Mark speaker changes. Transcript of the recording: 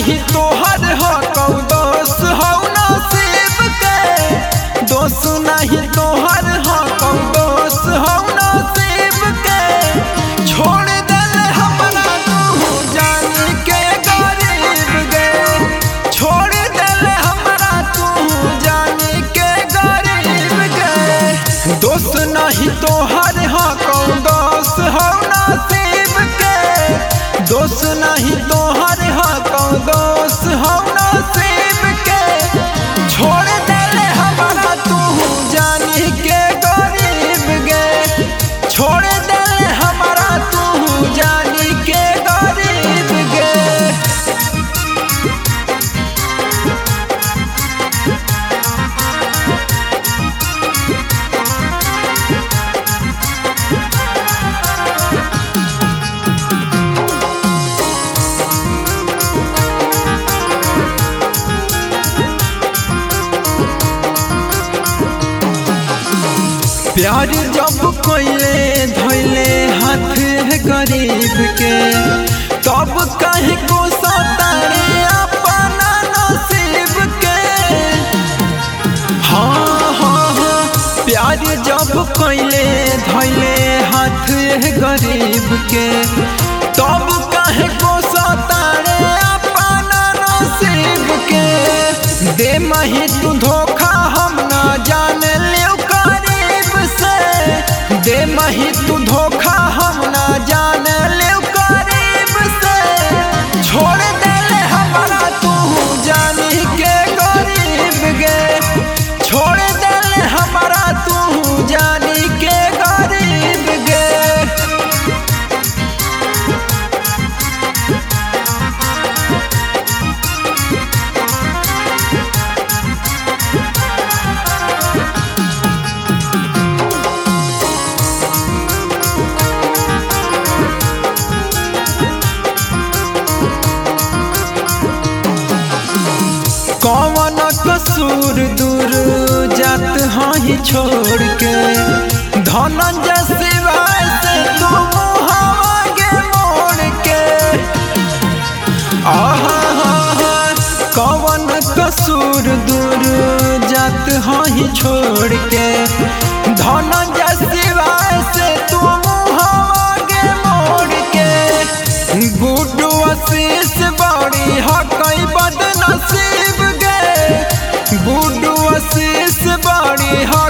Speaker 1: नहीं तोहर हो कौ दोष हो नसीब के, दोष नहीं तोहर हो कौ दोष हो नसीब के। छोड़ दल हमरा तू जान के गरीब गे, छोड़ दल हमरा तू जान के गरीब गे। दोष नहीं तोहर हो कौ दोष हो नसीब के, दोष नहीं तोहर हो कौ दोष हो नसीब के। छोड़ दे हमारा तू जान के गरीब गे, छोड़ दे हमारा तू जान के गरीब गे। प्यार जब कोइले धोइले हाथ है गरीब के, तब कहे को सतारे अपना नसीब के। हाँ हाँ हाँ, प्यार जब कोइले धोइले हाथ है गरीब के, तब कहे को सतारे अपना नसीब के। दे मही तू धोखा हम ना जान ले दे मही तू धोखा हम ना जान ले करीब से। छोड़ दे हमारा तू जान के गरीब गे, छोड़ दे हमारा तू जान के गरीब गे। कौन कसूर दूर जात ही छोड़ के, धनंजय शिवाय से तू मुहागे मोड़ के। कौन कसूर दूर जात ही छोड़ के, धनंजय शिवाय से तू मुहागे मोड़ के। गुड्डू आशीष बड़ी हकई बदनसीब गे, गुड्डू आशीष बड़ी